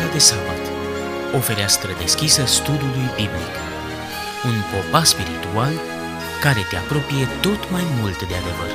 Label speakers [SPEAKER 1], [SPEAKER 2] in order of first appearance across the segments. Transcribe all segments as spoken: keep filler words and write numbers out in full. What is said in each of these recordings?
[SPEAKER 1] de Sabat, o fereastră deschisă studiului biblic, un popas spiritual care te apropie tot mai mult de adevăr.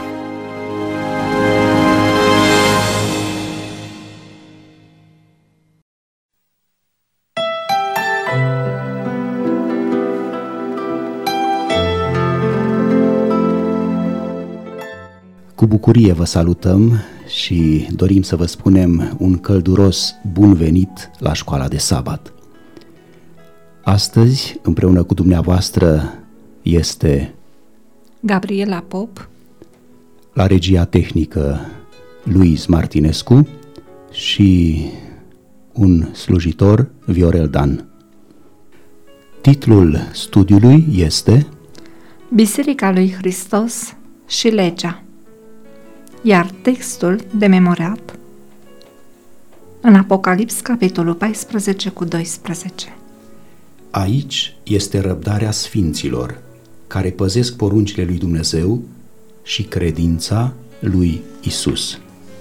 [SPEAKER 2] Cu bucurie vă salutăm și dorim să vă spunem un călduros bun venit la școala de sabat. Astăzi, împreună cu dumneavoastră, este
[SPEAKER 3] Gabriela Pop,
[SPEAKER 2] la regia tehnică Luiz Martinescu și un slujitor, Viorel Dan. Titlul studiului este
[SPEAKER 3] Biserica lui Hristos și legea, iar textul de memorat în Apocalips, capitolul paisprezece cu doisprezece.
[SPEAKER 2] Aici este răbdarea sfinților, care păzesc poruncile lui Dumnezeu și credința lui Isus.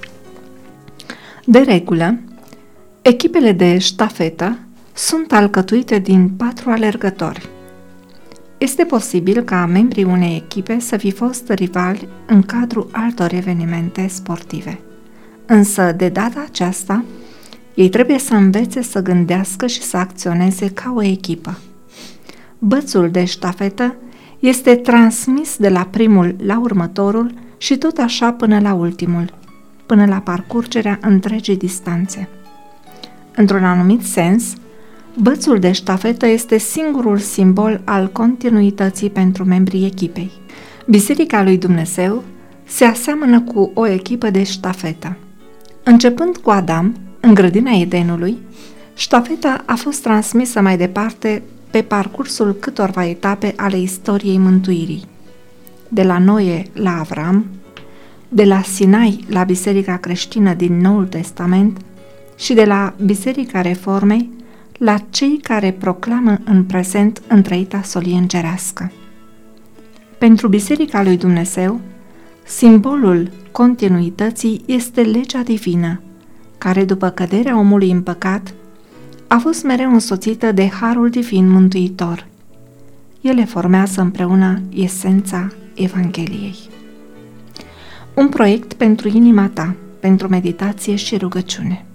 [SPEAKER 3] De regulă, echipele de ștafetă sunt alcătuite din patru alergători. Este posibil ca membrii unei echipe să fi fost rivali în cadrul altor evenimente sportive. Însă, de data aceasta, ei trebuie să învețe să gândească și să acționeze ca o echipă. Bățul de ștafetă este transmis de la primul la următorul și tot așa până la ultimul, până la parcurgerea întregii distanțe. Într-un anumit sens, bățul de ștafetă este singurul simbol al continuității pentru membrii echipei. Biserica lui Dumnezeu se aseamănă cu o echipă de ștafetă. Începând cu Adam, în grădina Edenului, ștafeta a fost transmisă mai departe pe parcursul câtorva etape ale istoriei mântuirii. De la Noe la Avram, de la Sinai la Biserica creștină din Noul Testament și de la Biserica Reformei la cei care proclamă în prezent întreita solie îngerească. Pentru Biserica lui Dumnezeu, simbolul continuității este legea divină, care după căderea omului în păcat a fost mereu însoțită de harul divin mântuitor. Ele formează împreună esența Evangheliei. Un proiect pentru inima ta, pentru meditație și rugăciune.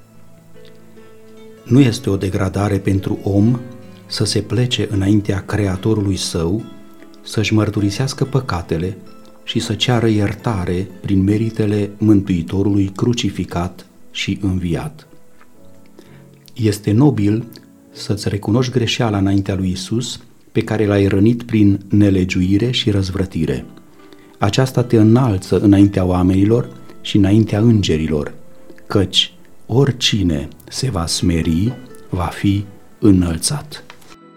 [SPEAKER 2] Nu este o degradare pentru om să se plece înaintea Creatorului său, să-și mărturisească păcatele și să ceară iertare prin meritele Mântuitorului crucificat și înviat. Este nobil să-ți recunoști greșeala înaintea lui Isus, pe care l-ai rănit prin nelegiuire și răzvrătire. Aceasta te înalță înaintea oamenilor și înaintea îngerilor, căci oricine se va smeri, va fi înălțat.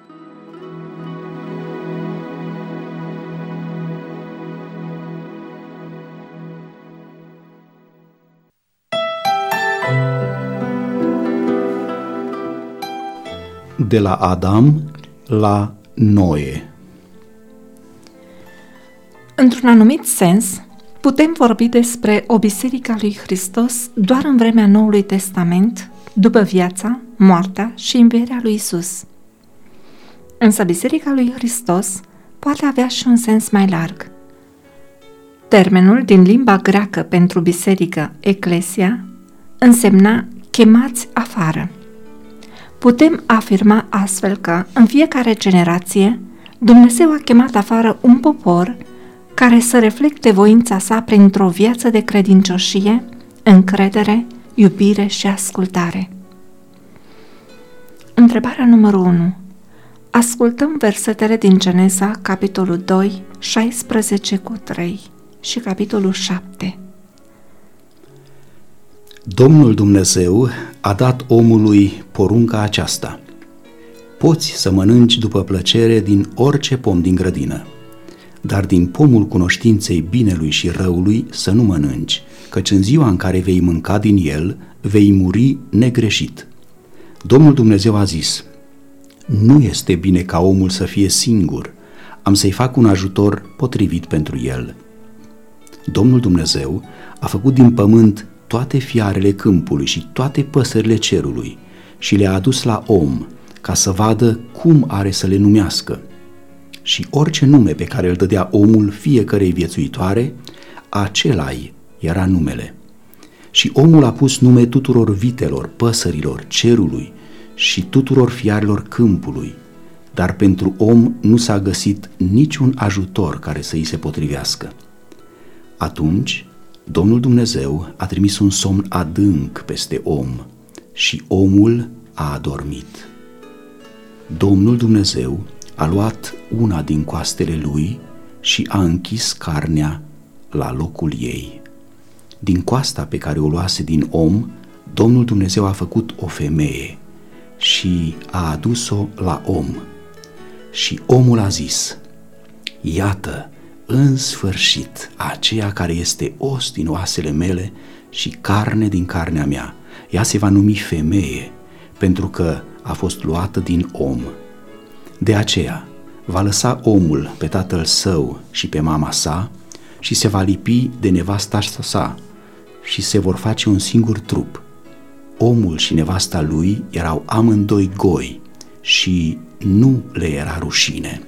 [SPEAKER 2] De la Adam la Noe.
[SPEAKER 3] Într-un anumit sens, putem vorbi despre o biserică a lui Hristos doar în vremea Noului Testament, după viața, moartea și învierea lui Isus. Însă biserica lui Hristos poate avea și un sens mai larg. Termenul din limba greacă pentru biserică, eclesia, însemna chemați afară. Putem afirma astfel că, în fiecare generație, Dumnezeu a chemat afară un popor care să reflecte voința sa printr-o viață de credincioșie, încredere, iubire și ascultare. Întrebarea numărul unu. Ascultăm versetele din Geneza, capitolul doi, șaisprezece cu trei și capitolul șapte.
[SPEAKER 2] Domnul Dumnezeu a dat omului porunca aceasta: poți să mănânci după plăcere din orice pom din grădină, dar din pomul cunoștinței binelui și răului să nu mănânci, căci în ziua în care vei mânca din el, vei muri negreșit. Domnul Dumnezeu a zis: nu este bine ca omul să fie singur, am să-i fac un ajutor potrivit pentru el. Domnul Dumnezeu a făcut din pământ toate fiarele câmpului și toate păsările cerului și le-a adus la om ca să vadă cum are să le numească. Și orice nume pe care îl dădea omul fiecărei viețuitoare, acela-i era numele. Și omul a pus nume tuturor vitelor, păsărilor, cerului și tuturor fiarelor câmpului, dar pentru om nu s-a găsit niciun ajutor care să îi se potrivească. Atunci, Domnul Dumnezeu a trimis un somn adânc peste om și omul a adormit. Domnul Dumnezeu a luat una din coastele lui și a închis carnea la locul ei. Din coasta pe care o luase din om, Domnul Dumnezeu a făcut o femeie și a adus-o la om. Și omul a zis: iată, în sfârșit, aceea care este os din oasele mele și carne din carnea mea, ea se va numi femeie, pentru că a fost luată din om. De aceea va lăsa omul pe tatăl său și pe mama sa și se va lipi de nevasta sa și se vor face un singur trup. Omul și nevasta lui erau amândoi goi și nu le era rușine.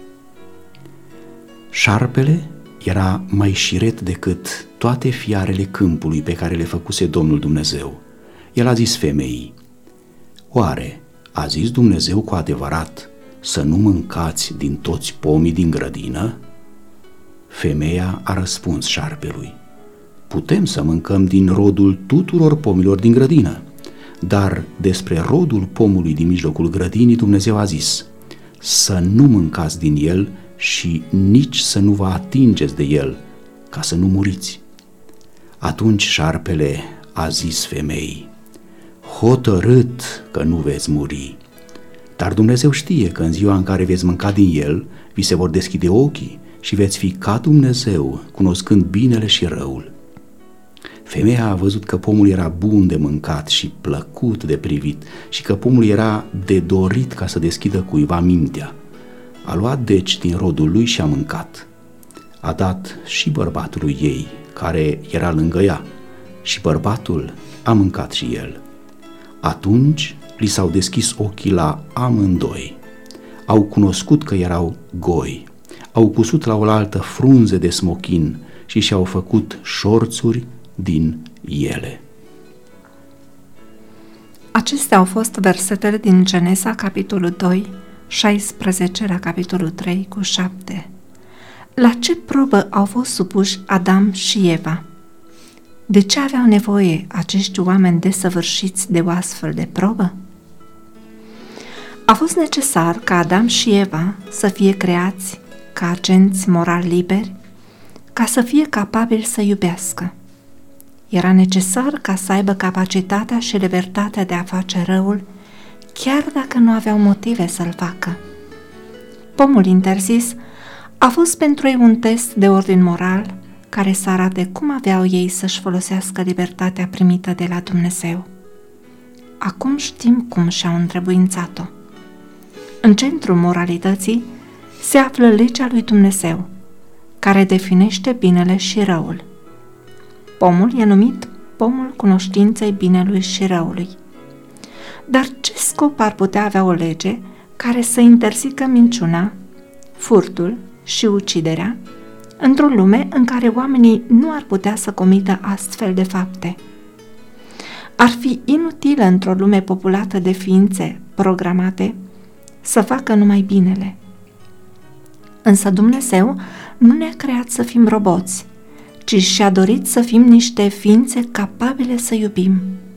[SPEAKER 2] Șarpele era mai șiret decât toate fiarele câmpului pe care le făcuse Domnul Dumnezeu. El a zis femeii: oare a zis Dumnezeu cu adevărat să nu mâncați din toți pomii din grădină? Femeia a răspuns șarpelui: putem să mâncăm din rodul tuturor pomilor din grădină, dar despre rodul pomului din mijlocul grădinii Dumnezeu a zis: să nu mâncați din el și nici să nu vă atingeți de el, ca să nu muriți. Atunci șarpele a zis femeii: hotărât că nu veți muri, dar Dumnezeu știe că în ziua în care veți mânca din el, vi se vor deschide ochii și veți fi ca Dumnezeu, cunoscând binele și răul. Femeia a văzut că pomul era bun de mâncat și plăcut de privit și că pomul era de dorit ca să deschidă cuiva mintea. A luat deci din rodul lui și a mâncat. A dat și bărbatului ei, care era lângă ea, și bărbatul a mâncat și el. Atunci li s-au deschis ochii la amândoi. Au cunoscut că erau goi. Au cusut la oaltă frunze de smochin și și-au făcut șorțuri din ele.
[SPEAKER 3] Acestea au fost versetele din Genesa, capitolul doi, șaisprezece la capitolul trei cu șapte. La ce probă au fost supuși Adam și Eva? De ce aveau nevoie acești oameni desăvârșiți de o astfel de probă? A fost necesar ca Adam și Eva să fie creați ca agenți moral liberi, ca să fie capabili să iubească. Era necesar ca să aibă capacitatea și libertatea de a face răul, chiar dacă nu aveau motive să-l facă. Pomul interzis a fost pentru ei un test de ordin moral care să arate cum aveau ei să-și folosească libertatea primită de la Dumnezeu. Acum știm cum și-au întrebuințat-o. În centrul moralității se află legea lui Dumnezeu, care definește binele și răul. Pomul e numit pomul cunoștinței binelui și răului. Dar ce scop ar putea avea o lege care să interzică minciuna, furtul și uciderea într-o lume în care oamenii nu ar putea să comită astfel de fapte? Ar fi inutilă într-o lume populată de ființe programate să facă numai binele. Însă Dumnezeu nu ne-a creat să fim roboți, ci și-a dorit să fim niște ființe capabile să iubim.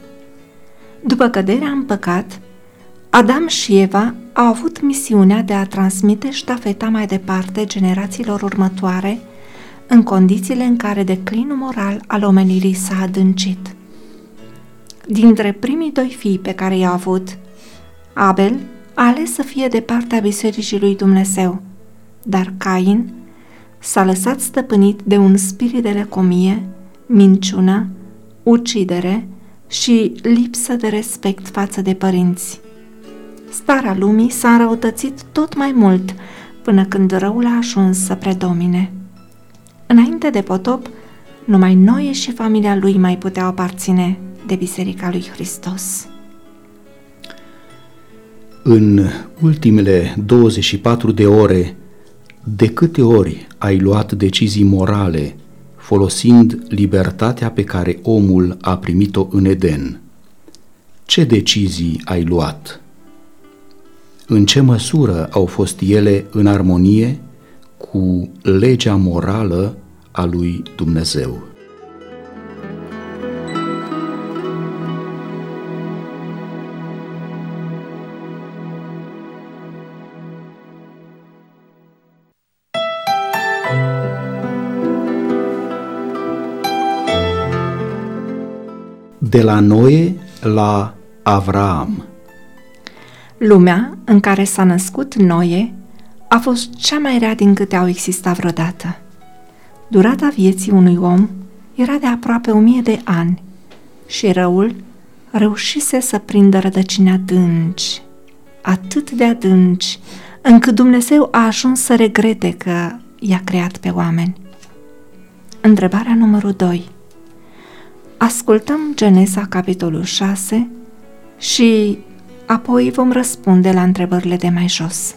[SPEAKER 3] După căderea în păcat, Adam și Eva au avut misiunea de a transmite ștafeta mai departe generațiilor următoare în condițiile în care declinul moral al omenirii s-a adâncit. Dintre primii doi fii pe care i-au avut, Abel a ales să fie de partea Bisericii lui Dumnezeu, dar Cain s-a lăsat stăpânit de un spirit de lăcomie, minciună, ucidere și lipsă de respect față de părinți. Starea lumii s-a înrăutățit tot mai mult până când răul a ajuns să predomine. Înainte de potop, numai Noe și familia lui mai puteau aparține de Biserica lui Hristos.
[SPEAKER 2] În ultimele douăzeci și patru de ore, de câte ori ai luat decizii morale folosind libertatea pe care omul a primit-o în Eden? Ce decizii ai luat? În ce măsură au fost ele în armonie cu legea morală a lui Dumnezeu? De la Noe la Avraam.
[SPEAKER 3] Lumea în care s-a născut Noe a fost cea mai rea din câte au existat vreodată. Durata vieții unui om era de aproape o mie de ani și răul reușise să prindă rădăcini adânci, atât de adânci, încât Dumnezeu a ajuns să regrete că i-a creat pe oameni. Întrebarea numărul doi. Ascultăm Genesa, capitolul șase, și apoi vom răspunde la întrebările de mai jos.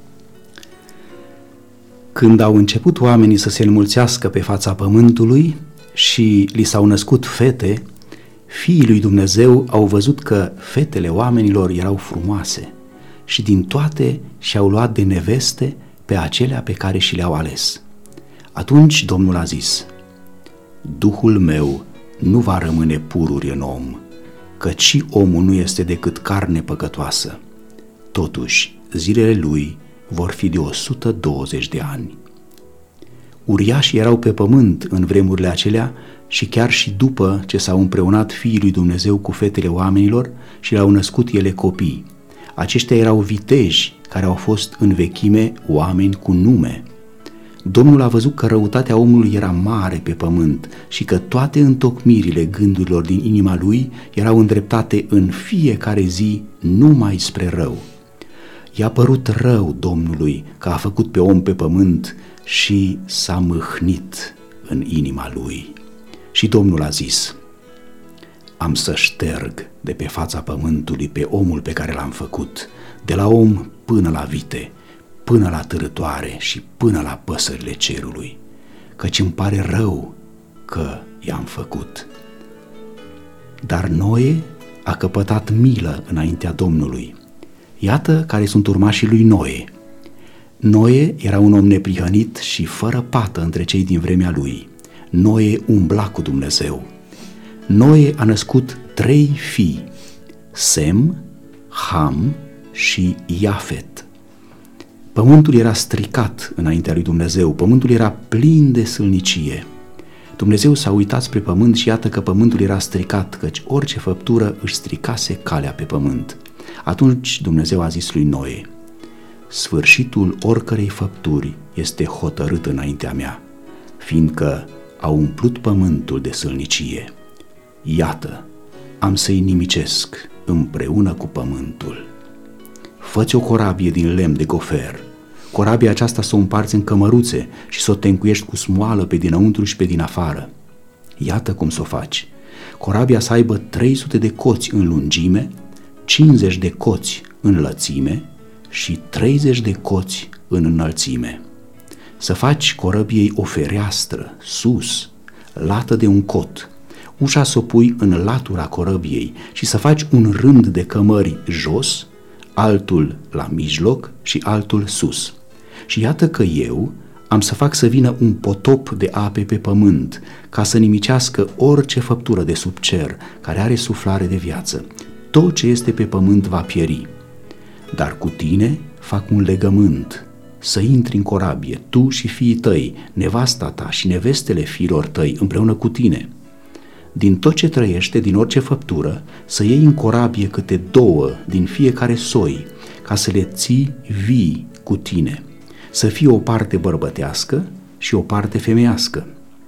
[SPEAKER 2] Când au început oamenii să se înmulțească pe fața pământului și li s-au născut fete, fiii lui Dumnezeu au văzut că fetele oamenilor erau frumoase și din toate și-au luat de neveste pe acelea pe care și le-au ales. Atunci Domnul a zis: Duhul meu nu va rămâne pururi în om, căci și omul nu este decât carne păcătoasă. Totuși, zilele lui vor fi de o sută douăzeci de ani. Uriașii erau pe pământ în vremurile acelea și chiar și după ce s-au împreunat fiii lui Dumnezeu cu fetele oamenilor și le-au născut ele copii. Aceștia erau viteji care au fost în vechime oameni cu nume. Domnul a văzut că răutatea omului era mare pe pământ și că toate întocmirile gândurilor din inima lui erau îndreptate în fiecare zi numai spre rău. I-a părut rău Domnului că a făcut pe om pe pământ și s-a mâhnit în inima lui. Și Domnul a zis: Am să șterg de pe fața pământului pe omul pe care l-am făcut, de la om până la vite, până la târătoare și până la păsările cerului, căci îmi pare rău că i-am făcut. Dar Noe a căpătat milă înaintea Domnului. Iată care sunt urmașii lui Noe. Noe era un om neprihănit și fără pată între cei din vremea lui. Noe umbla cu Dumnezeu. Noe a născut trei fii: Sem, Ham și Iafet. Pământul era stricat înaintea lui Dumnezeu, pământul era plin de sâlnicie. Dumnezeu s-a uitat spre pământ și iată că pământul era stricat, căci orice făptură își stricase calea pe pământ. Atunci Dumnezeu a zis lui Noe: Sfârșitul oricărei făpturi este hotărât înaintea mea, fiindcă a umplut pământul de sâlnicie. Iată, am să-i nimicesc împreună cu pământul. Fă-ți o corabie din lemn de gofer. Corabia aceasta să o împarți în cămăruțe și să o tencuiești cu smoală pe dinăuntru și pe din afară. Iată cum să o faci. Corabia să aibă trei sute de coți în lungime, cincizeci de coți în lățime și treizeci de coți în înălțime. Să faci corăbiei o fereastră sus, lată de un cot, ușa să o pui în latura corăbiei și să faci un rând de cămări jos, altul la mijloc și altul sus. Și iată că eu am să fac să vină un potop de ape pe pământ, ca să nimicească orice făptură de sub cer care are suflare de viață. Tot ce este pe pământ va pieri. Dar cu tine fac un legământ, să intri în corabie, tu și fiii tăi, nevasta ta și nevestele fiilor tăi, împreună cu tine. Din tot ce trăiește, din orice făptură, să iei în corabie câte două din fiecare soi, ca să le ții vii cu tine, să fie o parte bărbătească și o parte femeiască.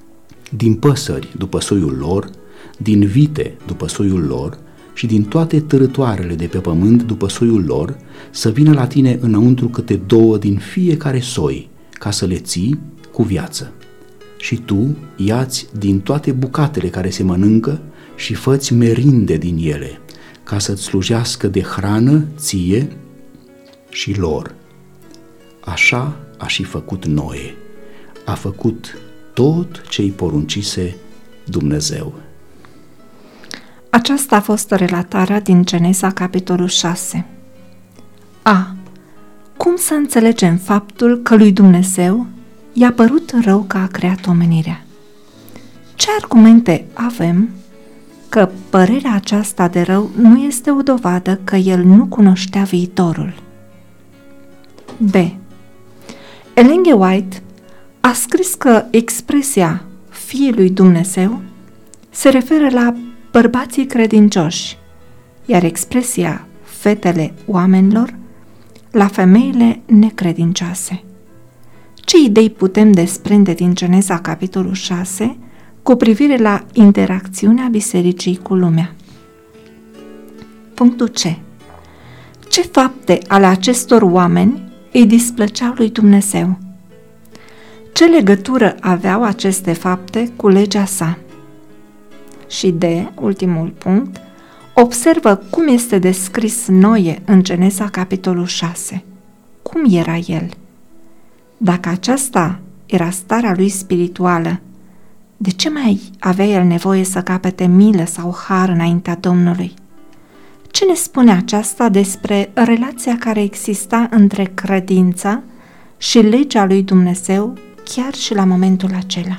[SPEAKER 2] Din păsări după soiul lor, din vite după soiul lor și din toate târătoarele de pe pământ după soiul lor, să vină la tine înăuntru câte două din fiecare soi, ca să le ții cu viață. Și tu ia-ți din toate bucatele care se mănâncă și fă-ți merinde din ele, ca să-ți slujească de hrană ție și lor. Așa a și făcut Noe, a făcut tot ce îi poruncise Dumnezeu.
[SPEAKER 3] Aceasta a fost relatarea din Genesa, capitolul șase. A. Cum să înțelegem faptul că lui Dumnezeu i-a părut rău că a creat omenirea? Ce argumente avem că părerea aceasta de rău nu este o dovadă că el nu cunoștea viitorul? B. Ellen G. White a scris că expresia fiii lui Dumnezeu se referă la bărbații credincioși, iar expresia fetele oamenilor la femeile necredincioase. Ce idei putem desprinde din Genesa, capitolul șase, cu privire la interacțiunea bisericii cu lumea? Punctul C. Ce fapte ale acestor oameni îi displăceau lui Dumnezeu? Ce legătură aveau aceste fapte cu legea sa? Și D, ultimul punct, observă cum este descris Noe în Genesa, capitolul șase. Cum era el? Dacă aceasta era starea lui spirituală, de ce mai avea el nevoie să capete milă sau har înaintea Domnului? Ce ne spune aceasta despre relația care exista între credința și legea lui Dumnezeu chiar și la momentul acela?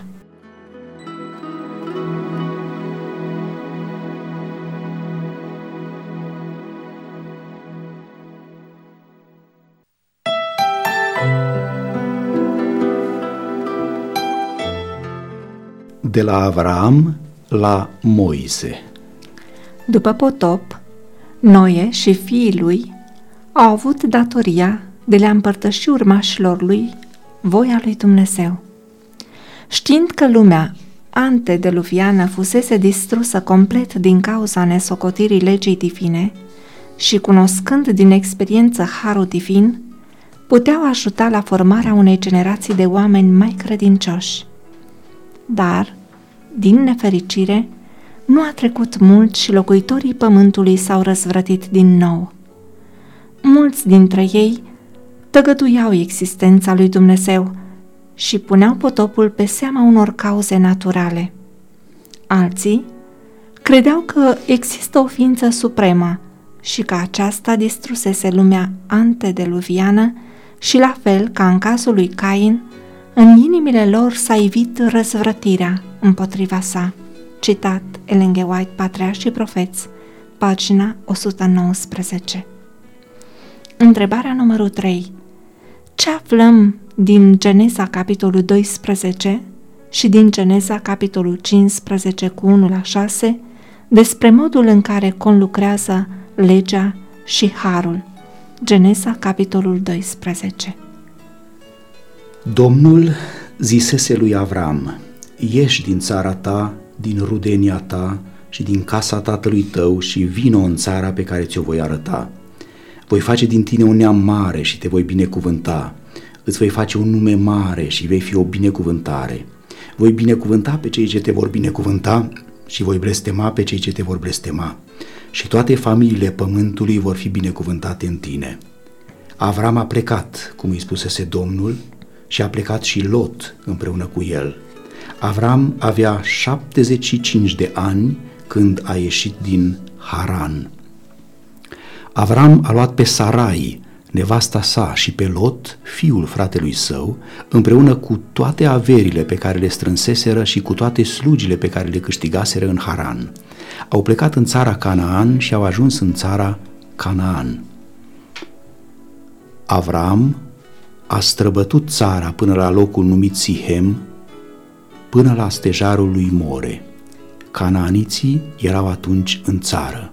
[SPEAKER 2] De la Avram la Moise.
[SPEAKER 3] După potop, Noe și fiii lui au avut datoria de a împărtăși urmașilor lui voia lui Dumnezeu. Știind că lumea antediluviană fusese distrusă complet din cauza nesocotirii legii divine și cunoscând din experiență harul divin, puteau ajuta la formarea unei generații de oameni mai credincioși. Dar, din nefericire, nu a trecut mult și locuitorii pământului s-au răzvrătit din nou. Mulți dintre ei tăgăduiau existența lui Dumnezeu și puneau potopul pe seama unor cauze naturale. Alții credeau că există o ființă supremă și că aceasta distrusese lumea antediluviană și, la fel ca în cazul lui Cain, în inimile lor s-a ivit răzvrătirea împotriva sa. Citat Ellen G. White, Patriarhi și Profeți, pagina o sută nouăsprezece. Întrebarea numărul trei. Ce aflăm din Genesa, capitolul doisprezece și din Genesa, capitolul cincisprezece cu unu la șase, despre modul în care conlucrează legea și harul? Genesa, capitolul doisprezece.
[SPEAKER 2] Domnul zisese lui Avram: ieși din țara ta, din rudenia ta și din casa tatălui tău și vino în țara pe care ți-o voi arăta. Voi face din tine un neam mare și te voi binecuvânta. Îți voi face un nume mare și vei fi o binecuvântare. Voi binecuvânta pe cei ce te vor binecuvânta și voi blestema pe cei ce te vor blestema. Și toate familiile pământului vor fi binecuvântate în tine. Avram a plecat, cum îi spusese Domnul, și a plecat și Lot împreună cu el. Avram avea șaptezeci și cinci de ani când a ieșit din Haran. Avram a luat pe Sarai, nevasta sa, și pe Lot, fiul fratelui său, împreună cu toate averile pe care le strânseseră și cu toate slugile pe care le câștigaseră în Haran. Au plecat în țara Canaan și au ajuns în țara Canaan. Avram a străbătut țara până la locul numit Sihem, până la stejarul lui More. Canaaniții erau atunci în țară.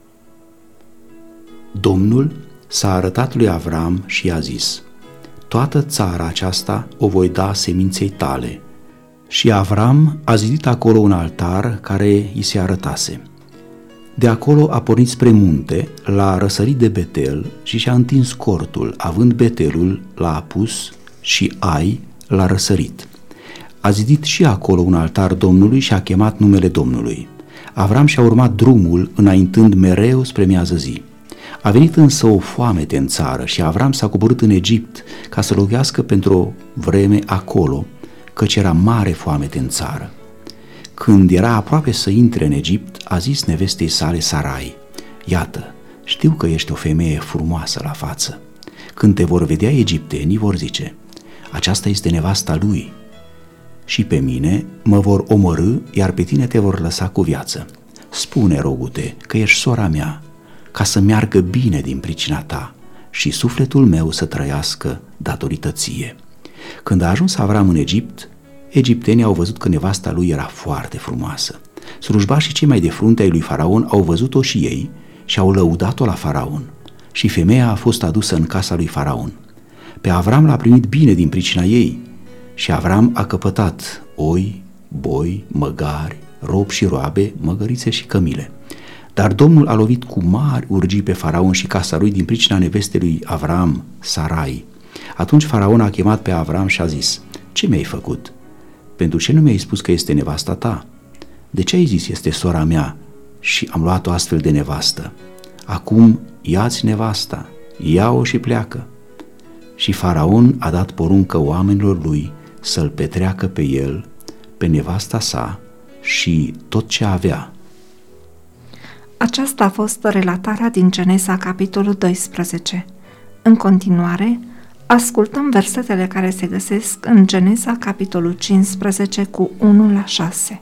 [SPEAKER 2] Domnul s-a arătat lui Avram și i-a zis: toată țara aceasta o voi da seminței tale. Și Avram a zidit acolo un altar care i se arătase. De acolo a pornit spre munte, l-a răsărit de Betel și și-a întins cortul, având Betelul l-a apus și Ai l-a răsărit. A zidit și acolo un altar Domnului și a chemat numele Domnului. Avram și-a urmat drumul înaintând mereu spre miază zi. A venit însă o foamete în țară și Avram s-a coborât în Egipt ca să locuiască pentru o vreme acolo, căci era mare foamete în țară. Când era aproape să intre în Egipt, a zis nevestei sale Sarai: iată, știu că ești o femeie frumoasă la față. Când te vor vedea egiptenii, vor zice: aceasta este nevasta lui. Și pe mine mă vor omorâ, iar pe tine te vor lăsa cu viață. Spune, rogute, că ești sora mea, ca să meargă bine din pricina ta și sufletul meu să trăiască datorită ție. Când a ajuns Avram în Egipt, egiptenii au văzut că nevasta lui era foarte frumoasă. Slujbașii cei mai de frunte ai lui Faraon au văzut-o și ei și au lăudat-o la Faraon. Și femeia a fost adusă în casa lui Faraon. Pe Avram l-a primit bine din pricina ei și Avram a căpătat oi, boi, măgari, robi și roabe, măgărițe și cămile. Dar Domnul a lovit cu mari urgii pe Faraon și casa lui din pricina nevestei lui Avram, Sarai. Atunci Faraon a chemat pe Avram și a zis: ce mi-ai făcut? Pentru ce nu mi-ai spus că este nevasta ta? De ce ai zis este sora mea și am luat-o astfel de nevastă? Acum ia-ți nevasta, ia-o și pleacă. Și Faraon a dat poruncă oamenilor lui să-l petreacă pe el, pe nevasta sa și tot ce avea.
[SPEAKER 3] Aceasta a fost relatarea din Genesa, capitolul doisprezece. În continuare, ascultăm versetele care se găsesc în Genesa, capitolul cincisprezece, cu unu la șase.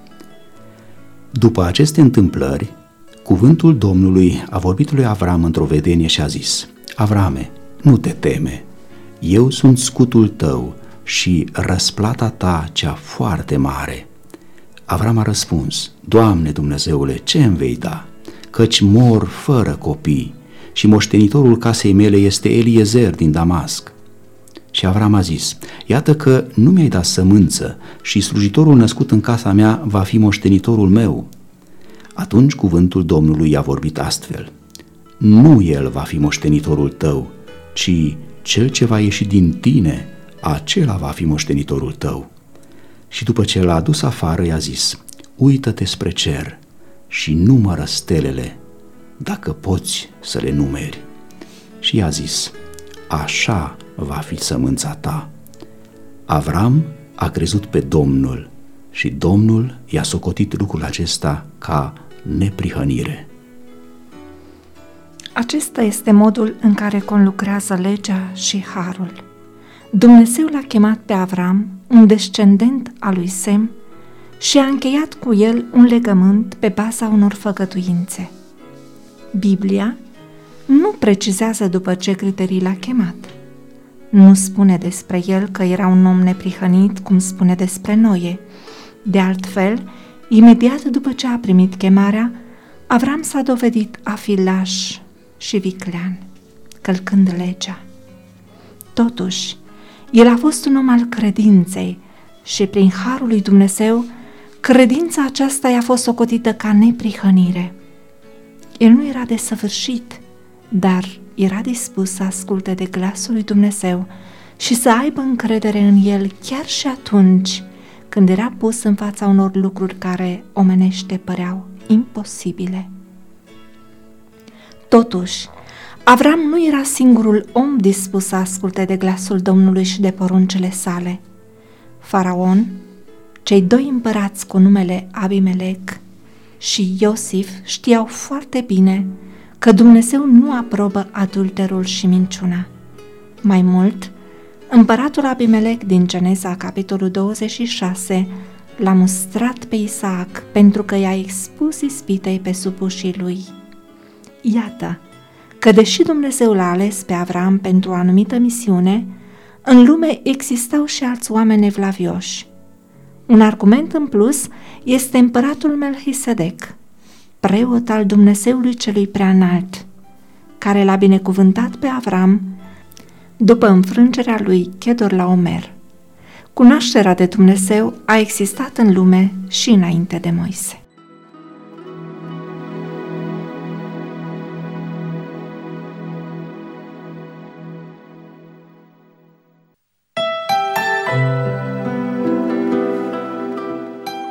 [SPEAKER 2] După aceste întâmplări, cuvântul Domnului a vorbit lui Avram într-o vedenie și a zis: Avrame, nu te teme, eu sunt scutul tău și răsplata ta cea foarte mare. Avram a răspuns: Doamne Dumnezeule, ce îmi vei da? Căci mor fără copii și moștenitorul casei mele este Eliezer din Damasc. Și Avram a zis: iată că nu mi-ai dat sămânță și slujitorul născut în casa mea va fi moștenitorul meu. Atunci cuvântul Domnului i-a vorbit astfel: nu el va fi moștenitorul tău, ci cel ce va ieși din tine, acela va fi moștenitorul tău. Și după ce l-a adus afară, i-a zis: uită-te spre cer și numără stelele, dacă poți să le numeri. Și i-a zis: așa va fi sămânța ta. Avram a crezut pe Domnul și Domnul i-a socotit lucrul acesta ca neprihănire.
[SPEAKER 3] Acesta este modul în care conlucrează legea și harul. Dumnezeu l-a chemat pe Avram, un descendent al lui Sem, și a încheiat cu el un legământ pe baza unor făgăduințe. Biblia nu precizează după ce criterii l-a chemat. Nu spune despre el că era un om neprihănit, cum spune despre Noe. De altfel, imediat după ce a primit chemarea, Avram s-a dovedit a fi laș și viclean, călcând legea. Totuși, el a fost un om al credinței și prin harul lui Dumnezeu, credința aceasta i-a fost socotită ca neprihănire. El nu era desăvârșit, dar era dispus să asculte de glasul lui Dumnezeu și să aibă încredere în el chiar și atunci când era pus în fața unor lucruri care omenește păreau imposibile. Totuși, Avram nu era singurul om dispus să asculte de glasul Domnului și de poruncile sale. Faraon, cei doi împărați cu numele Abimelec și Iosif știau foarte bine că Dumnezeu nu aprobă adulterul și minciuna. Mai mult, împăratul Abimelec din Genesa, capitolul douăzeci și șase, l-a mustrat pe Isaac pentru că i-a expus ispitei pe supușii lui. Iată că deși Dumnezeu l-a ales pe Avram pentru o anumită misiune, în lume existau și alți oameni evlavioși. Un argument în plus este împăratul Melchisedec, preot al Dumnezeului celui preanalt, care l-a binecuvântat pe Avram după înfrângerea lui Chedorlaomer. Cunoașterea de Dumnezeu a existat în lume și înainte de Moise.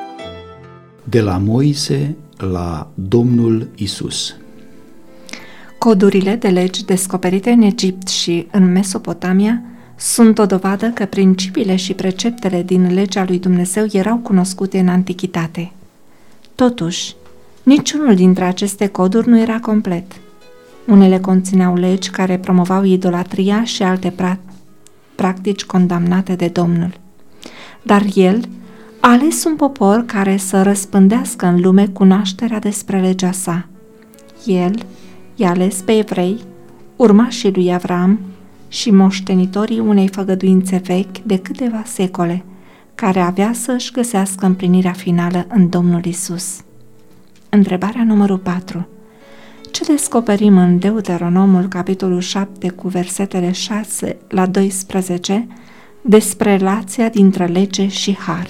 [SPEAKER 2] De la Moise la Domnul Isus.
[SPEAKER 3] Codurile de legi descoperite în Egipt și în Mesopotamia sunt o dovadă că principiile și preceptele din legea lui Dumnezeu erau cunoscute în antichitate. Totuși, niciunul dintre aceste coduri nu era complet. Unele conțineau legi care promovau idolatria și alte pra- practici condamnate de Domnul. Dar El a ales un popor care să răspândească în lume cunoașterea despre legea sa. El i-a ales pe evrei, urmașii lui Avram și moștenitorii unei făgăduințe vechi de câteva secole, care avea să își găsească împlinirea finală în Domnul Isus. Întrebarea numărul patru. Ce descoperim în Deuteronomul, capitolul șapte, cu versetele șase la doisprezece, despre relația dintre lege și har?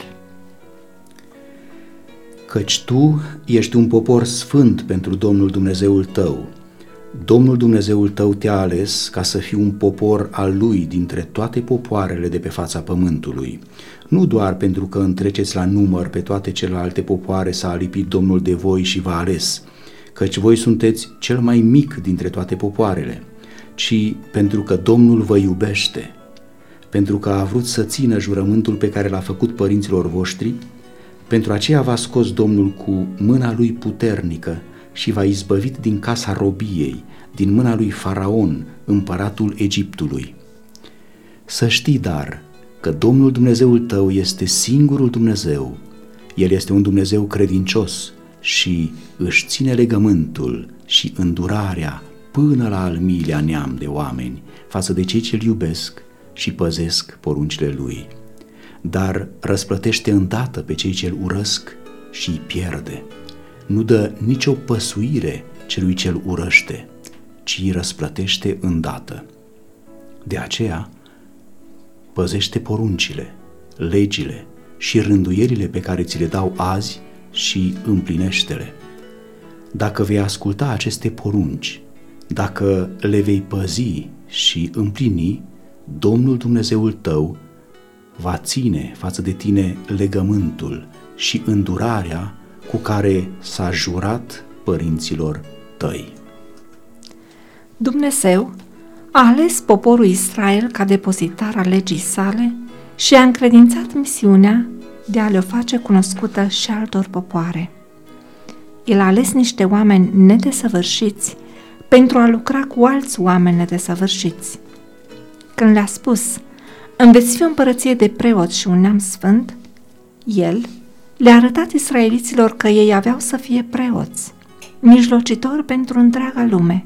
[SPEAKER 2] Căci tu ești un popor sfânt pentru Domnul Dumnezeul tău. Domnul Dumnezeul tău te-a ales ca să fii un popor al Lui dintre toate popoarele de pe fața pământului. Nu doar pentru că întreceți la număr pe toate celelalte popoare s-a alipit Domnul de voi și v-a ales, căci voi sunteți cel mai mic dintre toate popoarele, ci pentru că Domnul vă iubește, pentru că a vrut să țină jurământul pe care l-a făcut părinților voștri. Pentru aceea v-a scos Domnul cu mâna Lui puternică și v-a izbăvit din casa robiei, din mâna lui Faraon, împăratul Egiptului. Să știi, dar, că Domnul Dumnezeul tău este singurul Dumnezeu. El este un Dumnezeu credincios și își ține legământul și îndurarea până la al miilea neam de oameni față de cei ce-L iubesc și păzesc poruncile Lui. Dar răsplătește îndată pe cei ce-L urăsc și îi pierde. Nu dă nicio păsuire celui ce-L urăște, ci îi răsplătește îndată. De aceea, păzește poruncile, legile și rânduierile pe care ți le dau azi și împlinește-le. Dacă vei asculta aceste porunci, dacă le vei păzi și împlini, Domnul Dumnezeul tău va ține față de tine legământul și îndurarea cu care s-a jurat părinților tăi.
[SPEAKER 3] Dumnezeu a ales poporul Israel ca depozitar al legii sale și a încredințat misiunea de a le face cunoscută și altor popoare. El a ales niște oameni nedesăvârșiți pentru a lucra cu alți oameni nedesăvârșiți. Când le-a spus: îmi veți fi o împărăție de preoți și un neam sfânt, El le-a arătat israeliților că ei aveau să fie preoți, mijlocitori pentru întreaga lume.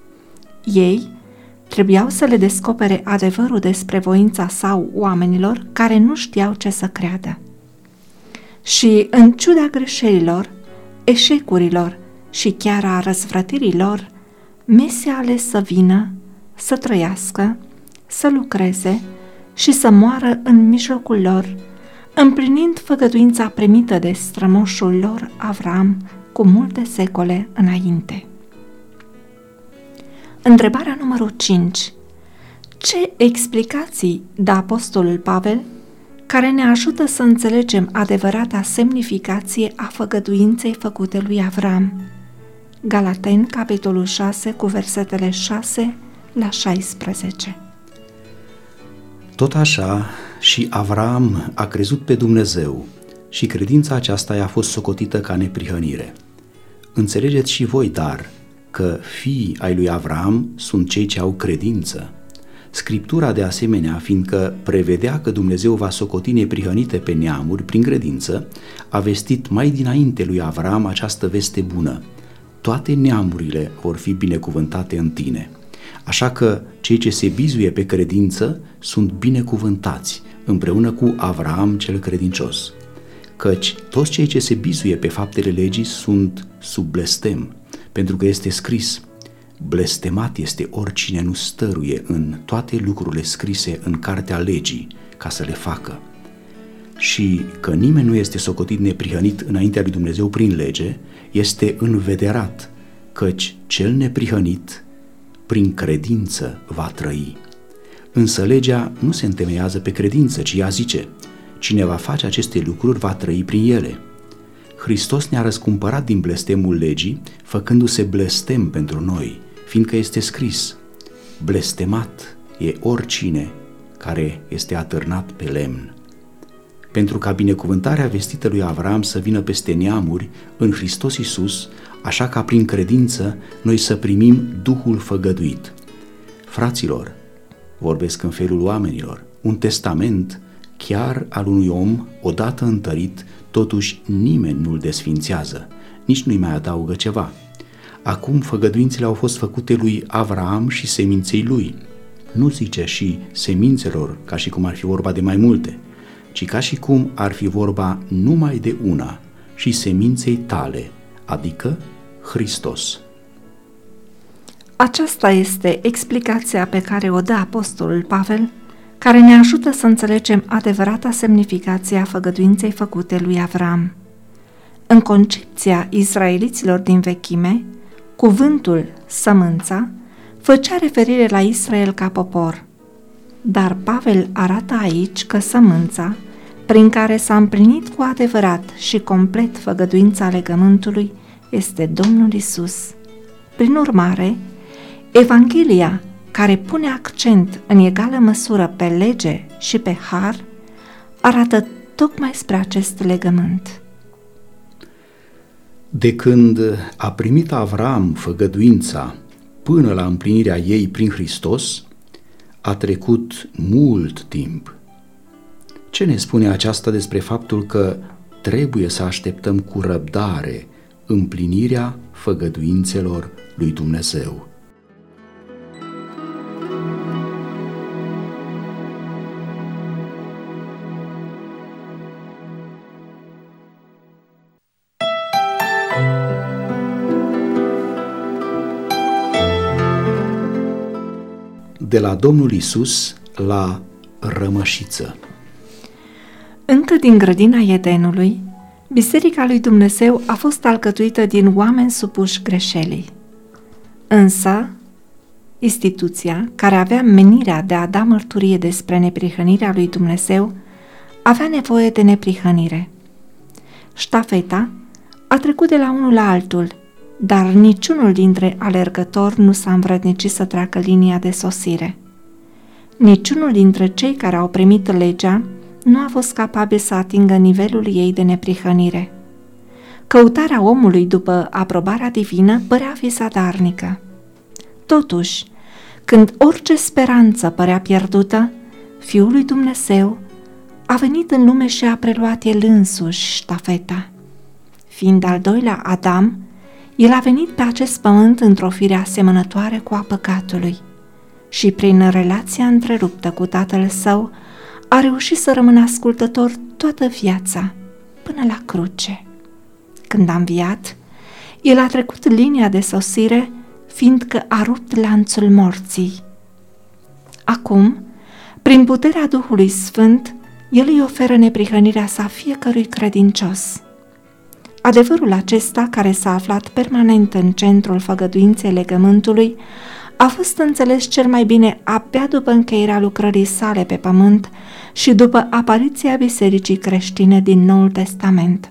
[SPEAKER 3] Ei trebuiau să le descopere adevărul despre voința sa oamenilor care nu știau ce să creadă. Și în ciuda greșelilor, eșecurilor și chiar a răzvrătirilor, Mesia a ales să vină, să trăiască, să lucreze și să moară în mijlocul lor, împlinind făgăduința primită de strămoșul lor Avram cu multe secole înainte. Întrebarea numărul cinci. Ce explicații dă apostolul Pavel care ne ajută să înțelegem adevărata semnificație a făgăduinței făcute lui Avram? Galateni, capitolul șase, cu versetele șase la șaisprezece.
[SPEAKER 2] Tot așa și Avram a crezut pe Dumnezeu și credința aceasta i-a fost socotită ca neprihănire. Înțelegeți și voi, dar, că fiii ai lui Avram sunt cei ce au credință. Scriptura, de asemenea, fiindcă prevedea că Dumnezeu va socoti neprihănite pe neamuri prin credință, a vestit mai dinainte lui Avram această veste bună: toate neamurile vor fi binecuvântate în tine. Așa că cei ce se bizuie pe credință sunt binecuvântați împreună cu Avram cel credincios. Căci toți cei ce se bizuie pe faptele legii sunt sub blestem, pentru că este scris: blestemat este oricine nu stăruie în toate lucrurile scrise în cartea legii ca să le facă. Și că nimeni nu este socotit neprihănit înaintea lui Dumnezeu prin lege, este învederat, căci cel neprihănit prin credință va trăi. Însă legea nu se întemeiază pe credință, ci ea zice: cine va face aceste lucruri va trăi prin ele. Hristos ne-a răscumpărat din blestemul legii, făcându-se blestem pentru noi, fiindcă este scris: blestemat e oricine care este atârnat pe lemn. Pentru ca binecuvântarea vestită lui Avram să vină peste neamuri în Hristos Iisus, așa ca prin credință noi să primim Duhul făgăduit. Fraților, vorbesc în felul oamenilor, un testament chiar al unui om, odată întărit, totuși nimeni nu-l desfințează, nici nu-i mai adaugă ceva. Acum făgăduințele au fost făcute lui Avram și seminței lui. Nu zice și semințelor, ca și cum ar fi vorba de mai multe, ci ca și cum ar fi vorba numai de una, și seminței tale, adică Hristos.
[SPEAKER 3] Aceasta este explicația pe care o dă apostolul Pavel, care ne ajută să înțelegem adevărata semnificație a făgăduinței făcute lui Avram. În concepția israeliților din vechime, cuvântul sămânța făcea referire la Israel ca popor, dar Pavel arată aici că sămânța, prin care s-a împlinit cu adevărat și complet făgăduința legământului, este Domnul Isus. Prin urmare, Evanghelia, care pune accent în egală măsură pe lege și pe har, arată tocmai spre acest legământ.
[SPEAKER 2] De când a primit Avram făgăduința până la împlinirea ei prin Hristos, a trecut mult timp. Ce ne spune aceasta despre faptul că trebuie să așteptăm cu răbdare împlinirea făgăduințelor lui Dumnezeu? De la Domnul Isus la rămășiță.
[SPEAKER 3] Încă din grădina Edenului, Biserica lui Dumnezeu a fost alcătuită din oameni supuși greșelii. Însă, instituția, care avea menirea de a da mărturie despre neprihănirea lui Dumnezeu, avea nevoie de neprihănire. Ștafeta a trecut de la unul la altul, dar niciunul dintre alergători nu s-a învrednicit să treacă linia de sosire. Niciunul dintre cei care au primit legea nu a fost capabil să atingă nivelul ei de neprihănire. Căutarea omului după aprobarea divină părea fi zadarnică. Totuși, când orice speranță părea pierdută, Fiul lui Dumnezeu a venit în lume și a preluat el însuși ștafeta. Fiind al doilea Adam, el a venit pe acest pământ într-o fire asemănătoare cu a păcatului și prin relația întreruptă cu tatăl său a reușit să rămână ascultător toată viața, până la cruce. Când a înviat, el a trecut linia de sosire, fiindcă a rupt lanțul morții. Acum, prin puterea Duhului Sfânt, el îi oferă neprihănirea sa fiecărui credincios. Adevărul acesta, care s-a aflat permanent în centrul făgăduinței legământului, a fost înțeles cel mai bine abia după încheierea lucrării sale pe pământ și după apariția bisericii creștine din Noul Testament.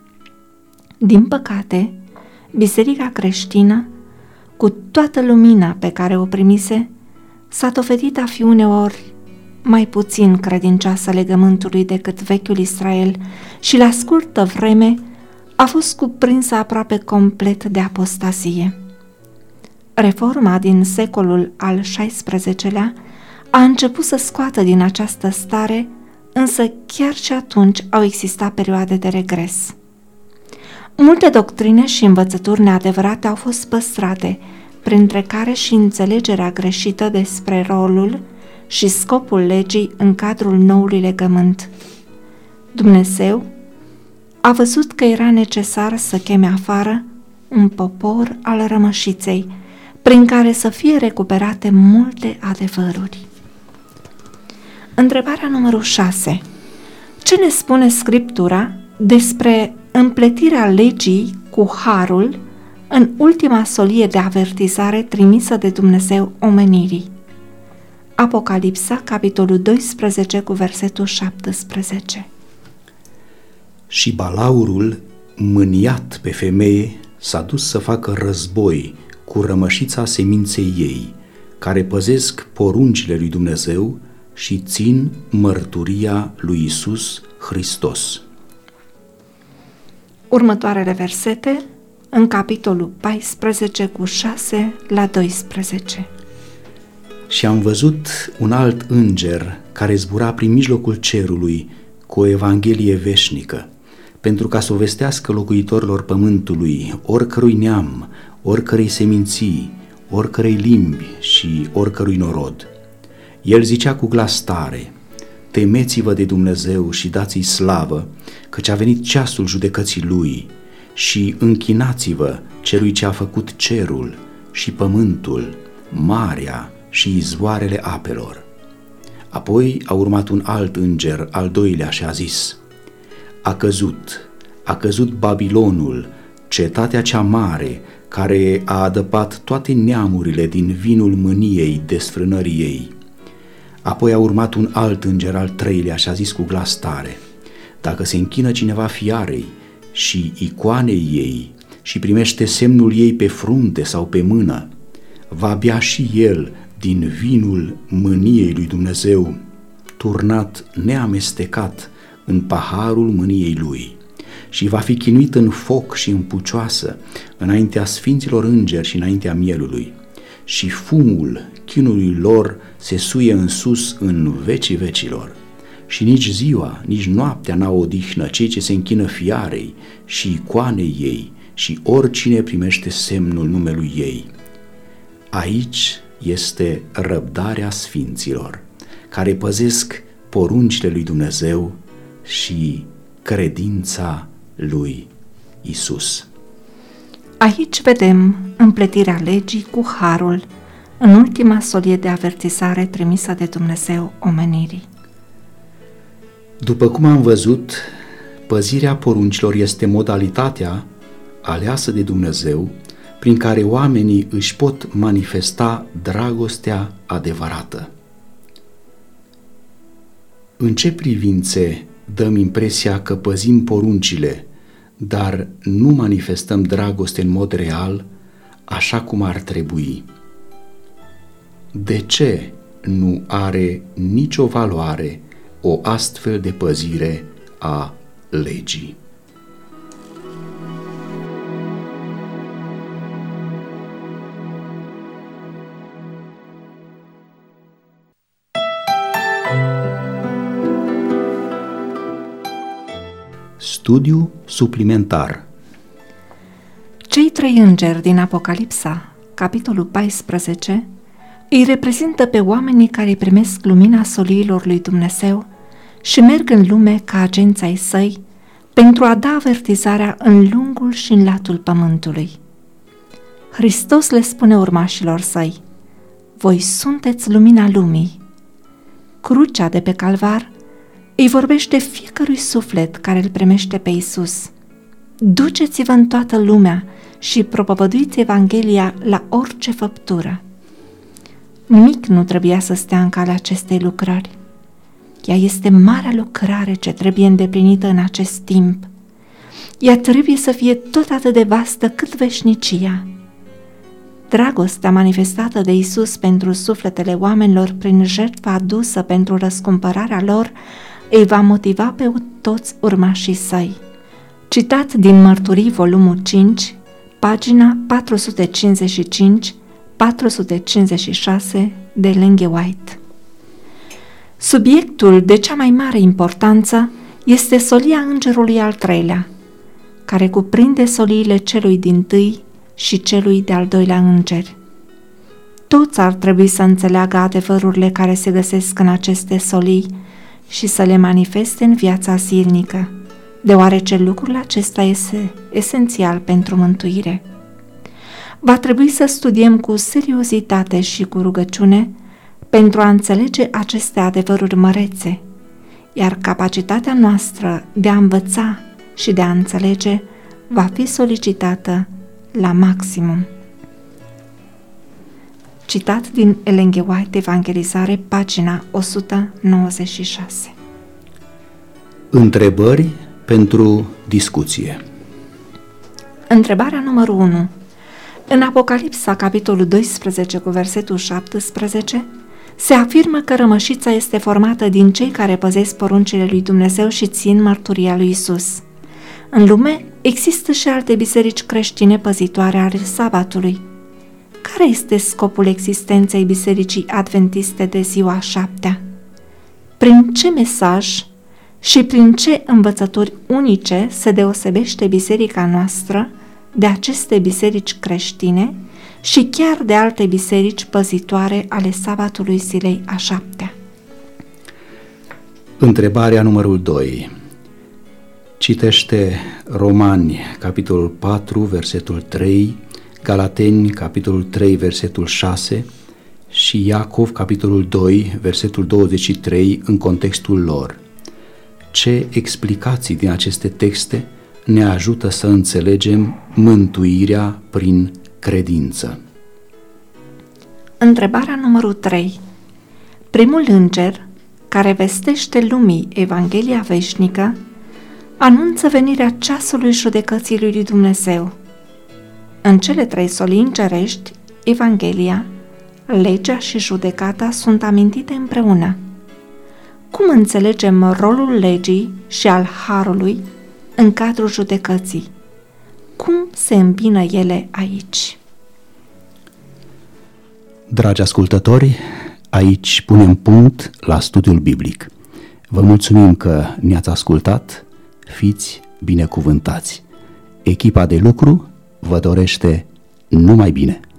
[SPEAKER 3] Din păcate, biserica creștină, cu toată lumina pe care o primise, s-a dovedit a fi uneori mai puțin credincioasă legământului decât vechiul Israel și la scurtă vreme a fost cuprinsă aproape complet de apostazie. Reforma din secolul al șaisprezecelea a început să scoată din această stare, însă chiar și atunci au existat perioade de regres. Multe doctrine și învățături neadevărate au fost păstrate, printre care și înțelegerea greșită despre rolul și scopul legii în cadrul noului legământ. Dumnezeu a văzut că era necesar să cheme afară un popor al rămășiței, prin care să fie recuperate multe adevăruri. Întrebarea numărul șase. Ce ne spune Scriptura despre împletirea legii cu harul în ultima solie de avertizare trimisă de Dumnezeu omenirii? Apocalipsa, capitolul doisprezece, cu versetul șaptesprezece.
[SPEAKER 2] Și Balaurul, mâniat pe femeie, s-a dus să facă război cu rămășița seminței ei, care păzesc poruncile lui Dumnezeu și țin mărturia lui Iisus Hristos.
[SPEAKER 3] Următoarele versete în capitolul paisprezece cu șase la doisprezece.
[SPEAKER 2] Și am văzut un alt înger care zbura prin mijlocul cerului cu o evanghelie veșnică, pentru ca să o vestească locuitorilor pământului, oricărui neam, oricărei seminții, oricărei limbi și oricărui norod. El zicea cu glas tare: temeți-vă de Dumnezeu și dați-i slavă, căci a venit ceasul judecății Lui, și închinați-vă celui ce a făcut cerul și pământul, marea și izvoarele apelor. Apoi a urmat un alt înger, al doilea, și a zis: a căzut, a căzut Babilonul, cetatea cea mare, care a adăpat toate neamurile din vinul mâniei desfrânării ei. Apoi a urmat un alt înger, al treilea, și a zis cu glas tare: dacă se închină cineva fiarei și icoanei ei și primește semnul ei pe frunte sau pe mână, va bea și el din vinul mâniei lui Dumnezeu, turnat neamestecat în paharul mâniei lui, și va fi chinuit în foc și în pucioasă înaintea sfinților îngeri și înaintea mielului, și fumul chinului lor se suie în sus în vecii vecilor. Și nici ziua, nici noaptea n-au odihnă cei ce se închină fiarei și icoanei ei și oricine primește semnul numelui ei. Aici este răbdarea sfinților, care păzesc poruncile lui Dumnezeu și credința lui Isus.
[SPEAKER 3] Aici vedem împletirea legii cu harul în ultima solie de avertizare trimisă de Dumnezeu omenirii.
[SPEAKER 2] După cum am văzut, păzirea poruncilor este modalitatea aleasă de Dumnezeu prin care oamenii își pot manifesta dragostea adevărată. În ce privințe dăm impresia că păzim poruncile, dar nu manifestăm dragoste în mod real, așa cum ar trebui? De ce nu are nicio valoare o astfel de păzire a legii? Studiu suplimentar.
[SPEAKER 3] Cei trei îngeri din Apocalipsa, capitolul paisprezece, îi reprezintă pe oamenii care primesc lumina soliilor lui Dumnezeu și merg în lume ca agenți ai săi pentru a da avertizarea în lungul și în latul pământului. Hristos le spune urmașilor săi: voi sunteți lumina lumii. Crucea de pe Calvar îi vorbește fiecărui suflet care îl primește pe Iisus. Duceți-vă în toată lumea și propovăduiți Evanghelia la orice făptură. Nimic nu trebuia să stea în calea acestei lucrări. Ea este marea lucrare ce trebuie îndeplinită în acest timp. Ea trebuie să fie tot atât de vastă cât veșnicia. Dragostea manifestată de Iisus pentru sufletele oamenilor prin jertfa adusă pentru răscumpărarea lor îi va motiva pe toți urmașii săi. Citat din Mărturii, volumul cinci, pagina patru sute cincizeci și cinci - patru sute cincizeci și șase de Ellen G. White. Subiectul de cea mai mare importanță este solia îngerului al treilea, care cuprinde soliile celui dintâi și celui de-al doilea înger. Toți ar trebui să înțeleagă adevărurile care se găsesc în aceste solii și să le manifeste în viața zilnică, deoarece lucrul acesta este esențial pentru mântuire. Va trebui să studiem cu seriozitate și cu rugăciune pentru a înțelege aceste adevăruri mărețe, iar capacitatea noastră de a învăța și de a înțelege va fi solicitată la maximum. Citat din Ellen G. White, Evangelizare, pagina o sută nouăzeci și șase.
[SPEAKER 2] Întrebări pentru discuție.
[SPEAKER 3] Întrebarea numărul unu. În Apocalipsa, capitolul doisprezece, cu versetul șaptesprezece, se afirmă că rămășița este formată din cei care păzesc poruncile lui Dumnezeu și țin mărturia lui Isus. În lume există și alte biserici creștine păzitoare ale sabatului. Care este scopul existenței Bisericii Adventiste de ziua a șaptea? Prin ce mesaj și prin ce învățături unice se deosebește biserica noastră de aceste biserici creștine și chiar de alte biserici păzitoare ale sabatului zilei a șaptea?
[SPEAKER 2] Întrebarea numărul doi. Citește Romani, capitolul patru, versetul trei, Galateni, capitolul trei, versetul șase și Iacov, capitolul doi, versetul douăzeci și trei, în contextul lor. Ce explicații din aceste texte ne ajută să înțelegem mântuirea prin credință?
[SPEAKER 3] Întrebarea numărul trei. Primul înger, care vestește lumii Evanghelia veșnică, anunță venirea ceasului judecății lui Dumnezeu. În cele trei solii îngerești, Evanghelia, legea și judecata sunt amintite împreună. Cum înțelegem rolul legii și al harului în cadrul judecății? Cum se îmbină ele aici?
[SPEAKER 2] Dragi ascultători, aici punem punct la studiul biblic. Vă mulțumim că ne-ați ascultat, fiți binecuvântați. Echipa de lucru vă dorește numai bine.